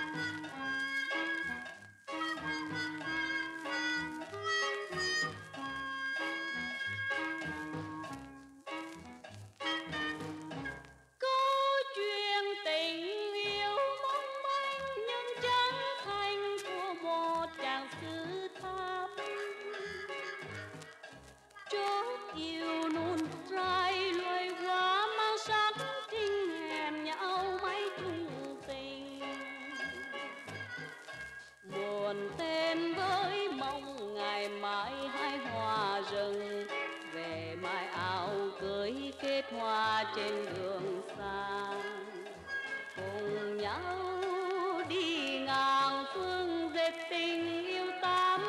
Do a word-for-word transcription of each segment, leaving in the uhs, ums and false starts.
Hoa trên đường xa cùng nhau đi ngang phương dệt tình yêu tám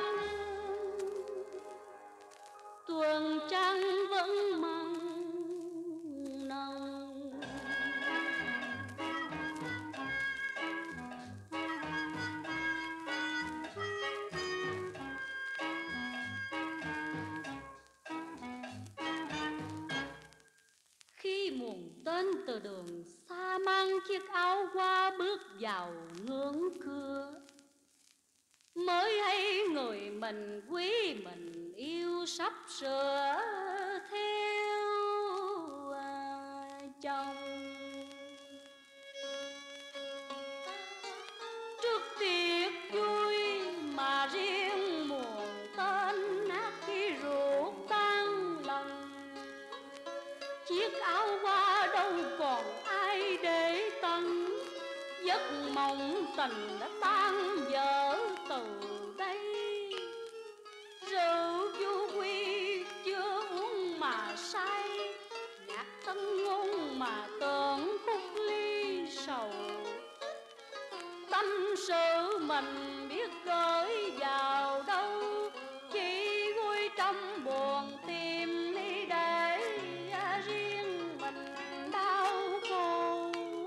tuồng trăng vẫn măng nồng. Khi muộn tên từ đường xa mang chiếc áo hoa bước vào ngưỡng cửa, mới hay người mình quý mình yêu sắp sửa theo chồng. Trước tiệc vui mà riêng muộn tên nát khi ruột tan lòng, chiếc áo hoa đâu còn ai để tận, giấc mộng tình đã tan vỡ từ đây. Rượu vô quy chưa uống mà say, nhạc tân ngôn mà tưởng khúc ly sầu. Tâm sự mình biết gửi vào đâu, chỉ vui trong buồn tìm đi để riêng mình đau khổ.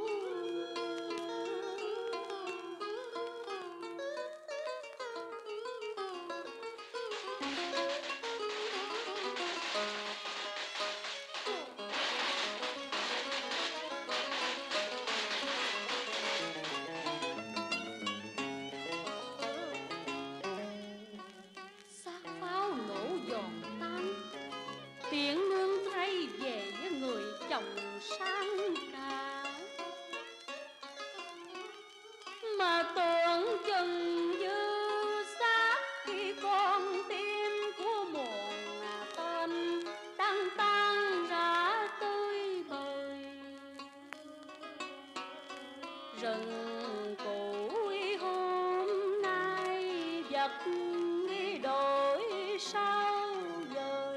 Xác pháo nổ giòn tan, tiếng nương thay về với người chồng sang cả, mà tưởng chừng như xác khi con tim của muộn là tên đang tan ra tươi bời. Rừng cội hôm nay vật đổi sao dời,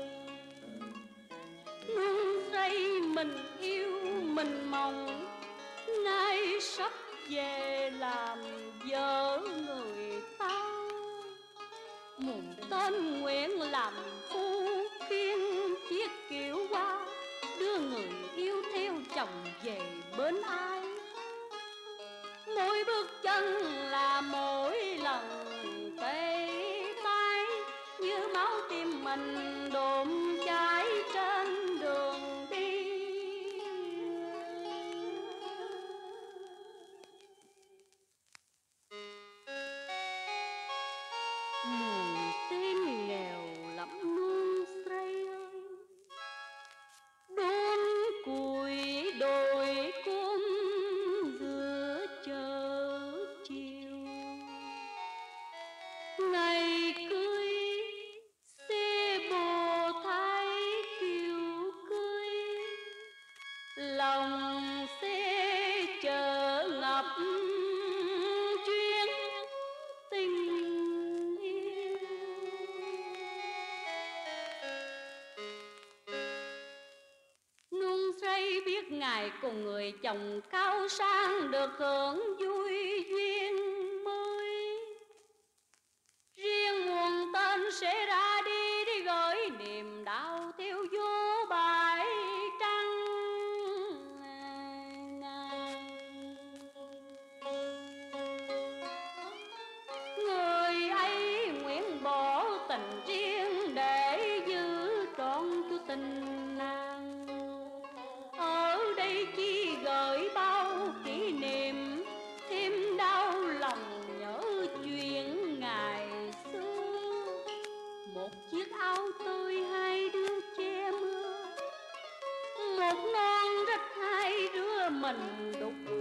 nương say mình yêu mình mong, nay sắp về làm vợ người ta. Muộn tên nguyện làm phu khiên chiếc kiệu hoa, đưa người yêu theo chồng về bên ai. Mỗi bước chân là mỗi lần tê tái, như máu tim mình đổm cháy trên đường đi. Muộn tên nghèo lắm nương say ơi, đốn củi đồi cung giữa chợ chiều. Ngày cưới xe bồ thái kiều cưới, lòng xe chợ ngập chuyến tình yêu. Nương say biết ngày cùng người chồng cao sang được hưởng vui duyên mới, riêng muộn tên sẽ ra đi đi gửi niềm đau theo vô bãi trăng ngàn. Người ấy nguyện bỏ tình riêng để giữ trọn cho tình nàng, ở đây chi gửi bao kỷ niệm thêm đau lòng đục